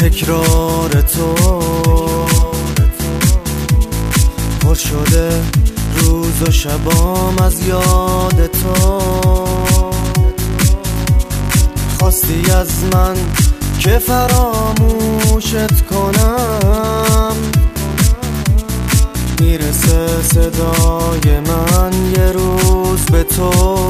تکرار تو پر شده روز و شبام از یاد تو. خواستی از من که فراموشت کنم، میرسه صدای من یه روز به تو.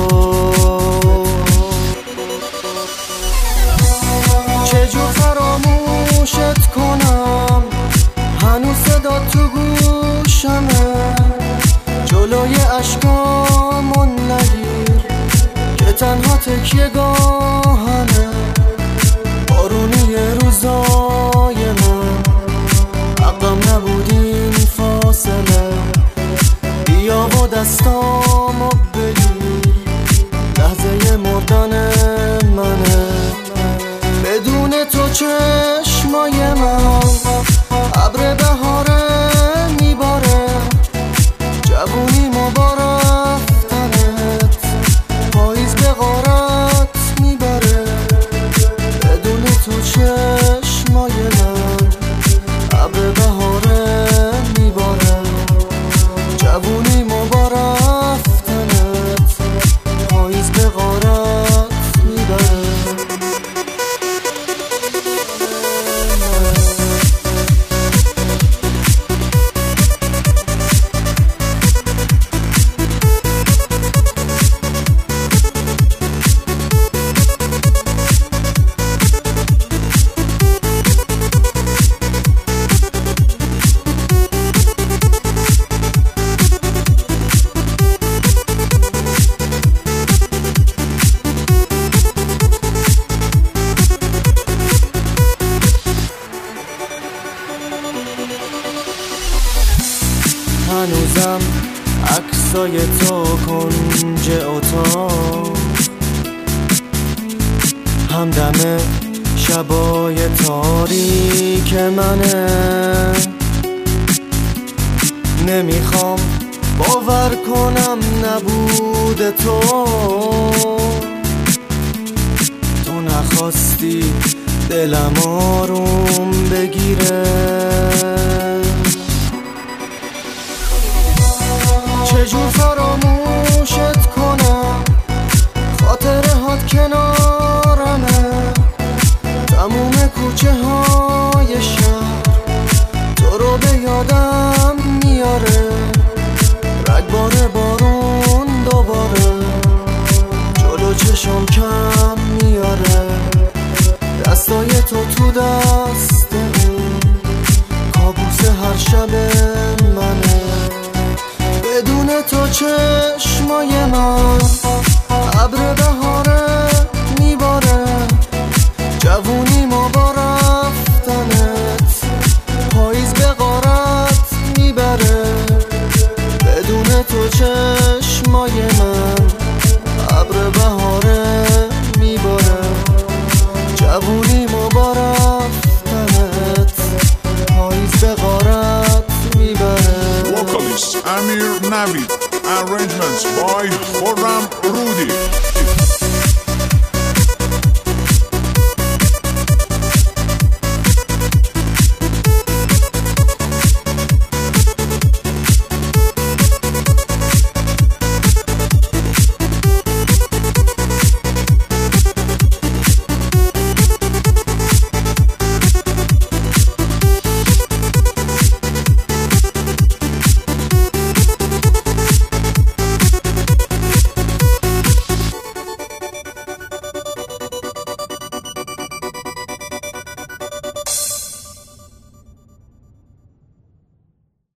چجور فراموشت کنم، هنوز صدا تو گوشمه. جلوی اشکامون نگیر که تنها تکیه گاهمه. بارونی روزای من عقلم نبود این فاصله. بیا و دستامو بگیر، لحظه مردن منه. بدون تو چشمای من ابر بهاره میباره. جوونی ما با رفتنت پاییز به غارت میبره. بدون تو چشمای من ابر بهاره میباره. جوونی ما با رفتنت پاییز به غارت میبره. هنوزم عکسای تو کنج اتاق، همدم شبای تاریک منه. نمیخوام باور کنم نبود تو. تو نخواستی دلم آروم بگیره. چجور فراموشت کنم، خاطره هات کنارمه. تموم کوچه های شهر تو رو به یادم میاره. رگبار بارون دوباره جلو چشم کم میاره. دستای تو دست اون کابوس هر شب منه. بدون تو چشمای من ابر بهاره میباره. جوونی ما با رفتنت پاییز به غارت میبره. بدون تو چشمای من ابر بهاره میباره. جوونی ما با رفتنت پاییز به غارت میبره. Vocalist Amir Navid, arrangements by Khorram Rudi.